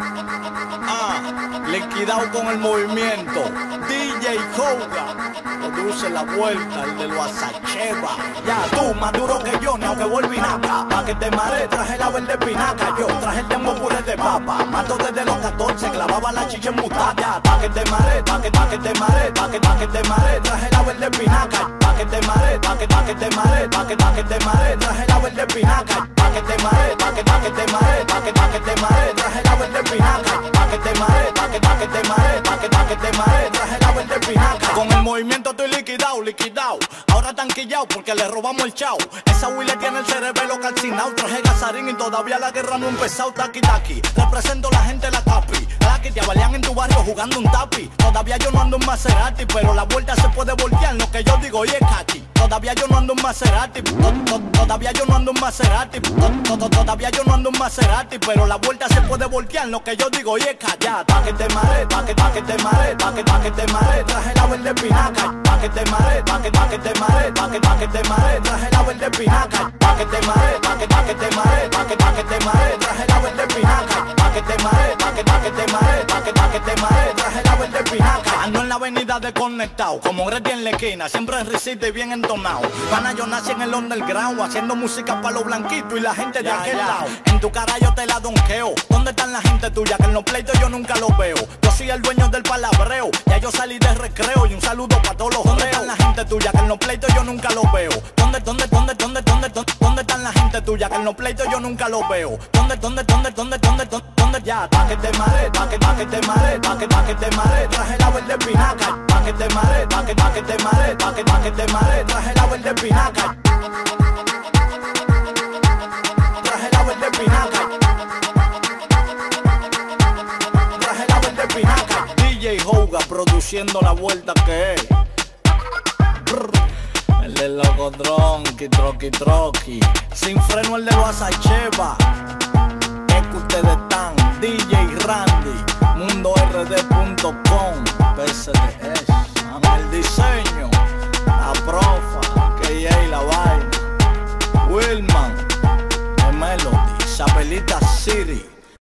Liquidado con el movimiento. DJ Hoga produce la vuelta, el de los Asacheva. Ya tú, más duro que yo, ni aunque volví naca. Pa' que te mare, traje la verde pinaca. Yo traje el tembo puré de papa. Mato desde los 14, clavaba la chicha en mutata. Pa' que te mare, pa' que te mare, pa' que te mare, traje la verde pinaca. Pa' que te mare, pa' que te mare, pa' que te mare, traje la verde pinaca. Pa' que te mare, pa' que te mare, pa' que te mare, traje la verde pinaca. Pa' que te mare, pa' que te mare, pa' que te mare, traje la verde pinaca. Con el movimiento estoy liquidado, liquidado. Ahora tan quillao porque le robamos el chao. Esa Willy tiene el cerebelo calcinado. Traje gasarín y todavía la guerra no ha empezado. Taki taki, represento la gente la capi. La que te avalian en tu barrio jugando un tapi. Todavía yo no ando en Maserati, pero la vuelta se puede voltear. Lo que yo digo hoy es cachi. Todavía yo no ando en Maserati. Todavía yo no ando en Maserati. Todavía yo no ando en Maserati, pero la vuelta se puede voltear. Lo que yo digo hoy es cachi. Pa' que te mare, pa' que te mare, pa' que te mare, traje la verde pinaca. Pa' que te mare, pa' que te mare, pa' que te mare, traje la verde pinaca. Pa' que te mare, pa' que te mare, pa' que te mare, traje la verde pinaca. Pa' que te mare, pa' que te mare, pa' que te mare, traje la verde pinaca. Ando en la avenida desconectado, como Greti en la esquina, siempre en risita y bien entonado. Pana, yo nací en el underground, haciendo música para los blanquitos y la gente de aquel lado. En tu cara yo te la donqueo. ¿Dónde están la gente tuya? Que en los pleitos yo nunca los veo. Yo soy el dueño del palabreo, ya yo salí de recreo y un saludo para todos los ¿Dónde están la gente tuya? Que en los pleitos yo nunca los veo. ¿Dónde están la gente tuya? Que en los pleitos yo nunca los veo. ¿Dónde ya? Pa' que te mare, pa' que te mare, pa' que te mare, traje la verde pinaca. Pa' que te mare, pa' que te mare, pa' que te mare, traje la verde pinaca. Traje la verde pinaca. Traje la verde pinaca. DJ Hoga produciendo la vuelta que es. El de loco troqui. Sin freno el de los Asacheva. Es que ustedes están. DJ Randy, mundord.com, PSDS, el diseño, la profa, KA la vaina, Willman, The Melody, Isabelita City.